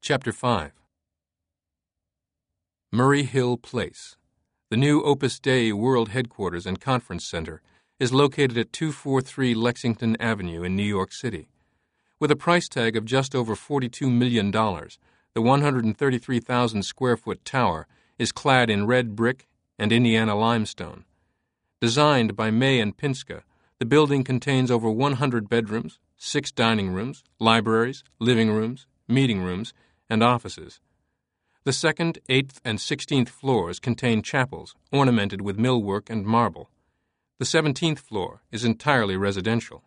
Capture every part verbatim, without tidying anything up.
Chapter five. Murray Hill Place. The new Opus Dei World Headquarters and Conference Center is located at two forty-three Lexington Avenue in New York City. With a price tag of just over forty-two million dollars, the one hundred thirty-three thousand square foot tower is clad in red brick and Indiana limestone. Designed by May and Pinska, the building contains over one hundred bedrooms, six dining rooms, libraries, living rooms, meeting rooms, and offices. The second, eighth, and sixteenth floors contain chapels ornamented with millwork and marble. The seventeenth floor is entirely residential.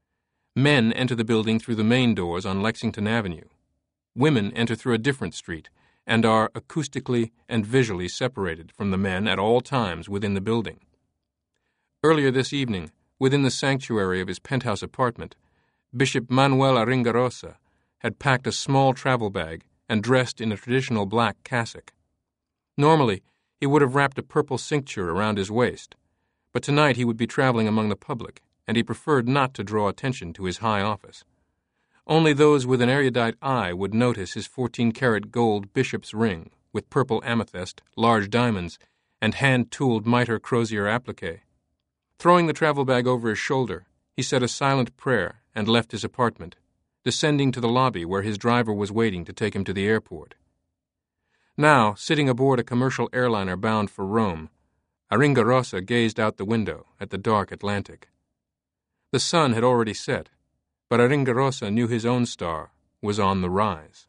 Men enter the building through the main doors on Lexington Avenue. Women enter through a different street and are acoustically and visually separated from the men at all times within the building. Earlier this evening, within the sanctuary of his penthouse apartment, Bishop Manuel Aringarosa had packed a small travel bag and dressed in a traditional black cassock. Normally, he would have wrapped a purple cincture around his waist, but tonight he would be traveling among the public, and he preferred not to draw attention to his high office. Only those with an erudite eye would notice his fourteen-karat gold bishop's ring with purple amethyst, large diamonds, and hand-tooled mitre crozier applique. Throwing the travel bag over his shoulder, he said a silent prayer and left his apartment, descending to the lobby where his driver was waiting to take him to the airport. Now, sitting aboard a commercial airliner bound for Rome, Aringarosa gazed out the window at the dark Atlantic. The sun had already set, but Aringarosa knew his own star was on the rise.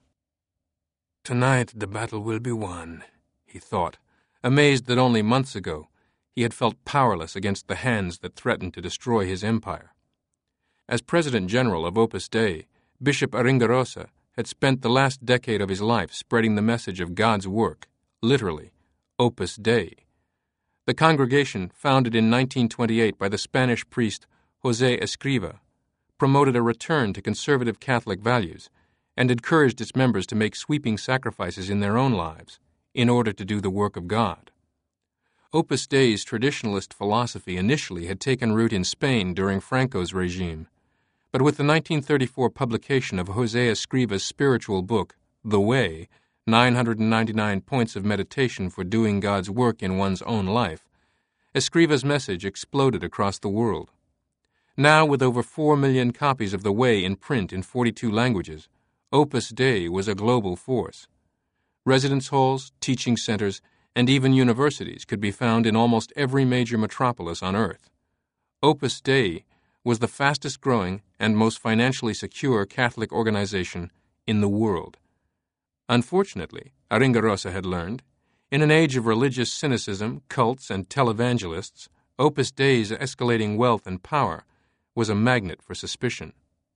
Tonight the battle will be won, he thought, amazed that only months ago he had felt powerless against the hands that threatened to destroy his empire. As President General of Opus Dei, Bishop Aringarosa had spent the last decade of his life spreading the message of God's work, literally, Opus Dei. The congregation, founded in nineteen twenty-eight by the Spanish priest José Escriva, promoted a return to conservative Catholic values and encouraged its members to make sweeping sacrifices in their own lives in order to do the work of God. Opus Dei's traditionalist philosophy initially had taken root in Spain during Franco's regime, but with the nineteen thirty-four publication of José Escriva's spiritual book, The Way, nine hundred ninety-nine Points of Meditation for Doing God's Work in One's Own Life, Escriva's message exploded across the world. Now, with over four million copies of The Way in print in forty-two languages, Opus Dei was a global force. Residence halls, teaching centers, and even universities could be found in almost every major metropolis on Earth. Opus Dei was the fastest-growing and most financially secure Catholic organization in the world. Unfortunately, Aringarosa had learned, in an age of religious cynicism, cults, and televangelists, Opus Dei's escalating wealth and power was a magnet for suspicion.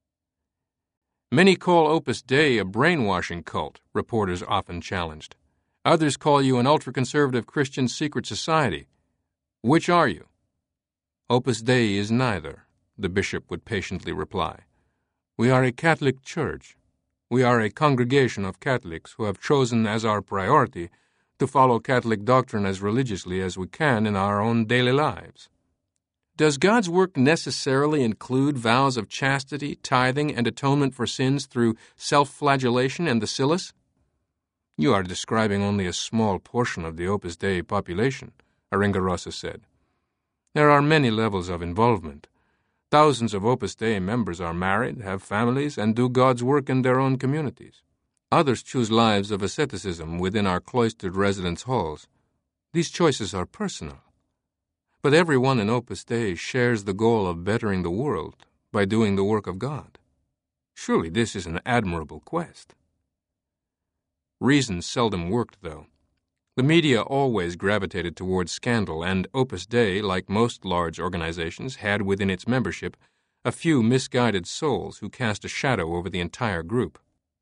Many call Opus Dei a brainwashing cult, reporters often challenged. Others call you an ultra-conservative Christian secret society. Which are you? Opus Dei is neither, the bishop would patiently reply. We are a Catholic church. We are a congregation of Catholics who have chosen as our priority to follow Catholic doctrine as religiously as we can in our own daily lives. Does God's work necessarily include vows of chastity, tithing, and atonement for sins through self-flagellation and the Silas? You are describing only a small portion of the Opus Dei population, Aringarosa said. There are many levels of involvement. Thousands of Opus Dei members are married, have families, and do God's work in their own communities. Others choose lives of asceticism within our cloistered residence halls. These choices are personal. But everyone in Opus Dei shares the goal of bettering the world by doing the work of God. Surely this is an admirable quest. Reason seldom worked, though. The media always gravitated towards scandal, and Opus Dei, like most large organizations, had within its membership a few misguided souls who cast a shadow over the entire group.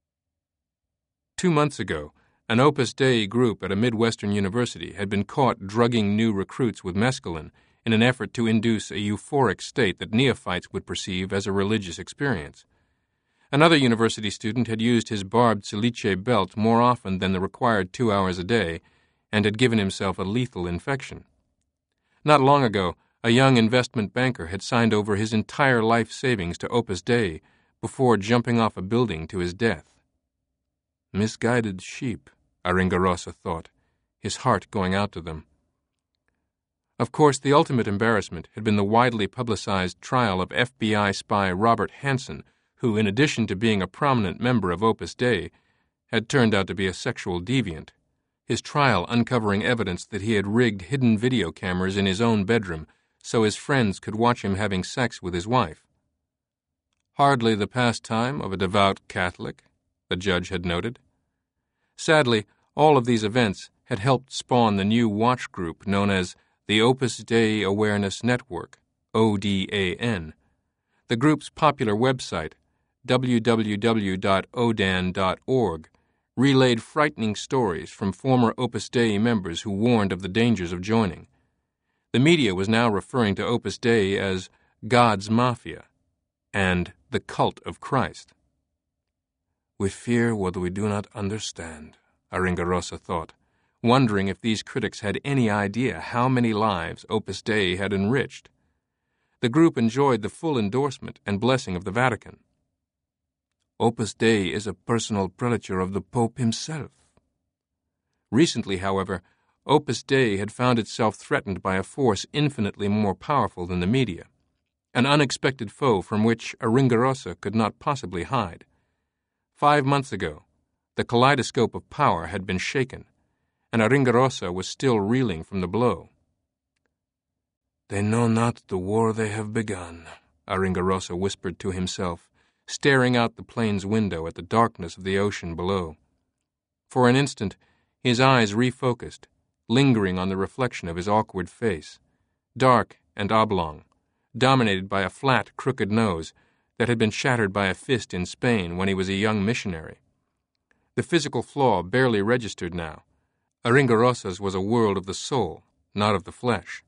Two months ago, an Opus Dei group at a Midwestern university had been caught drugging new recruits with mescaline in an effort to induce a euphoric state that neophytes would perceive as a religious experience. Another university student had used his barbed Silice belt more often than the required two hours a day and had given himself a lethal infection. Not long ago, a young investment banker had signed over his entire life savings to Opus Dei before jumping off a building to his death. Misguided sheep, Aringarosa thought, his heart going out to them. Of course, the ultimate embarrassment had been the widely publicized trial of F B I spy Robert Hansen, who, in addition to being a prominent member of Opus Dei, had turned out to be a sexual deviant, his trial uncovering evidence that he had rigged hidden video cameras in his own bedroom so his friends could watch him having sex with his wife. Hardly the pastime of a devout Catholic, the judge had noted. Sadly, all of these events had helped spawn the new watch group known as the Opus Dei Awareness Network, O D A N. The group's popular website, w w w dot o d a n dot org, relayed frightening stories from former Opus Dei members who warned of the dangers of joining. The media was now referring to Opus Dei as God's Mafia and the Cult of Christ. We fear what we do not understand, Aringarosa thought, wondering if these critics had any idea how many lives Opus Dei had enriched. The group enjoyed the full endorsement and blessing of the Vatican. Opus Dei is a personal prelature of the Pope himself. Recently, however, Opus Dei had found itself threatened by a force infinitely more powerful than the media, an unexpected foe from which Aringarosa could not possibly hide. Five months ago, the kaleidoscope of power had been shaken, and Aringarosa was still reeling from the blow. They know not the war they have begun, Aringarosa whispered to himself, staring out the plane's window at the darkness of the ocean below. For an instant, his eyes refocused, lingering on the reflection of his awkward face, dark and oblong, dominated by a flat, crooked nose that had been shattered by a fist in Spain when he was a young missionary. The physical flaw barely registered now. Aringarosa's was a world of the soul, not of the flesh.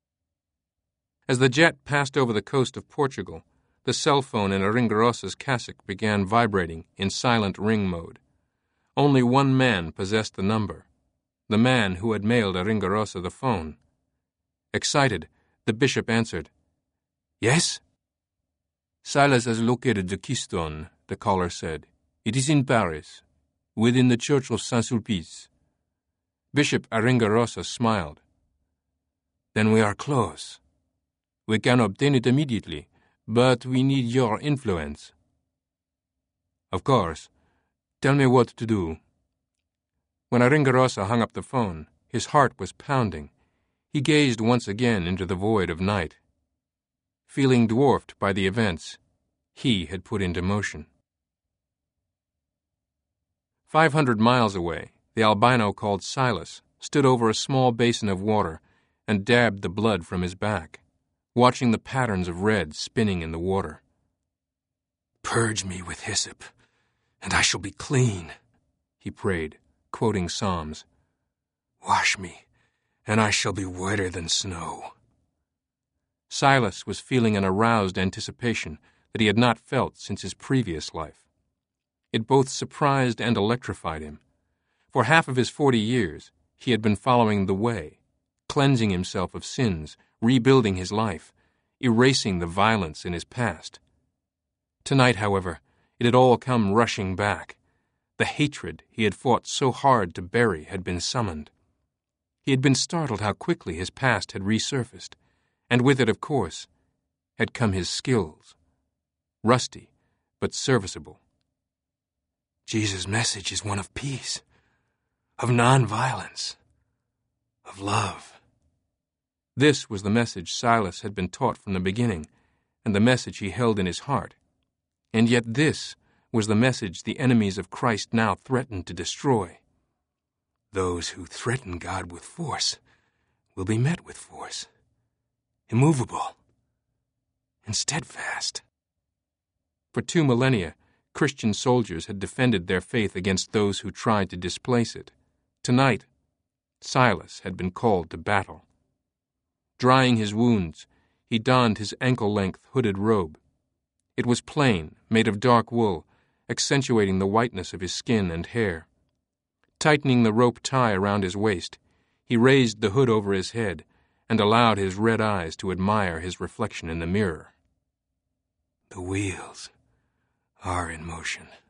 As the jet passed over the coast of Portugal, the cell phone in Aringarosa's cassock began vibrating in silent ring mode. Only one man possessed the number, the man who had mailed Aringarosa the phone. Excited, the bishop answered. Yes? Silas has located the keystone, the caller said. It is in Paris, within the church of Saint-Sulpice. Bishop Aringarosa smiled. Then we are close. We can obtain it immediately, but we need your influence. Of course. Tell me what to do. When Aringarosa hung up the phone, his heart was pounding. He gazed once again into the void of night. Feeling dwarfed by the events he had put into motion. Five hundred miles away, the albino called Silas stood over a small basin of water and dabbed the blood from his back, watching the patterns of red spinning in the water. Purge me with hyssop, and I shall be clean, he prayed, quoting Psalms. Wash me, and I shall be whiter than snow. Silas was feeling an aroused anticipation that he had not felt since his previous life. It both surprised and electrified him. For half of his forty years, he had been following the way, cleansing himself of sins, rebuilding his life, erasing the violence in his past. Tonight, however, it had all come rushing back. The hatred he had fought so hard to bury had been summoned. He had been startled how quickly his past had resurfaced, and with it, of course, had come his skills. Rusty, but serviceable. Jesus' message is one of peace, of nonviolence, of love. This was the message Silas had been taught from the beginning, and the message he held in his heart. And yet this was the message the enemies of Christ now threatened to destroy. Those who threaten God with force will be met with force, immovable and steadfast. For two millennia, Christian soldiers had defended their faith against those who tried to displace it. Tonight, Silas had been called to battle. Drying his wounds, he donned his ankle-length hooded robe. It was plain, made of dark wool, accentuating the whiteness of his skin and hair. Tightening the rope tie around his waist, he raised the hood over his head and allowed his red eyes to admire his reflection in the mirror. The wheels are in motion.